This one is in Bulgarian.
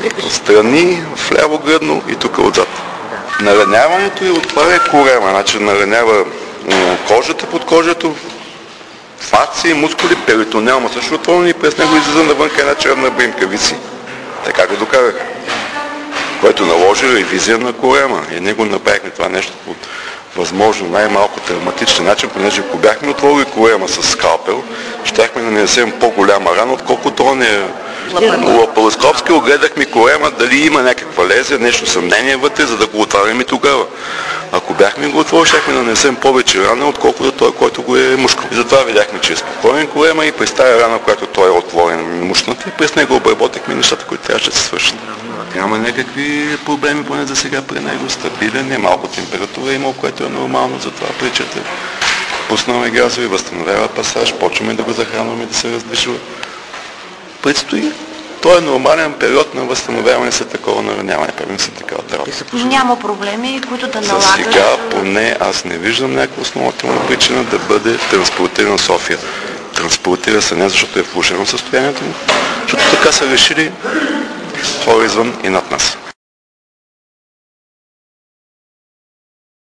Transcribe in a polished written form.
Страни, вляво гръдно и тук отзад. Нараняването и отваря корема, значи наранява кожата под кожата, фасции, мускули, перитонеума му също отворено и през него излиза навънка една черна бримка виси. Така го докарах. Което наложи ревизия на корема. И ние го направихме това нещо по възможно най-малко травматичен начин, понеже ако бяхме отворили корема с скалпел, щяхме да нанесем по-голяма рана, отколкото он е лапароскопски. Огледахме корема дали има някаква лезия, нещо съмнение вътре, за да го отварим и тогава. Ако бяхме го отворили, щяхме да нанесем повече рана, отколкото той, който го е мушкал. И затова видяхме, че е спокоен корема и през тази рана, която той е отворен мушната, и през него обработихме нещата, които трябваше да се свършат. Няма някакви проблеми, поне за сега при него. Стабилен е, малко температура има, което е нормално, затова причата. Пуснаме газови, възстановява пасаж, почваме да го захранваме, да се раздвижва. Предстои. Той е нормален период на възстановяване след такова нараняване, правим се такава работа. Няма проблеми, които да налагат... За сега поне аз не виждам някаква основателна причина да бъде транспортиран в София. Транспортира се не защото е влошено състоянието му, защото така са решили хора извън и над нас.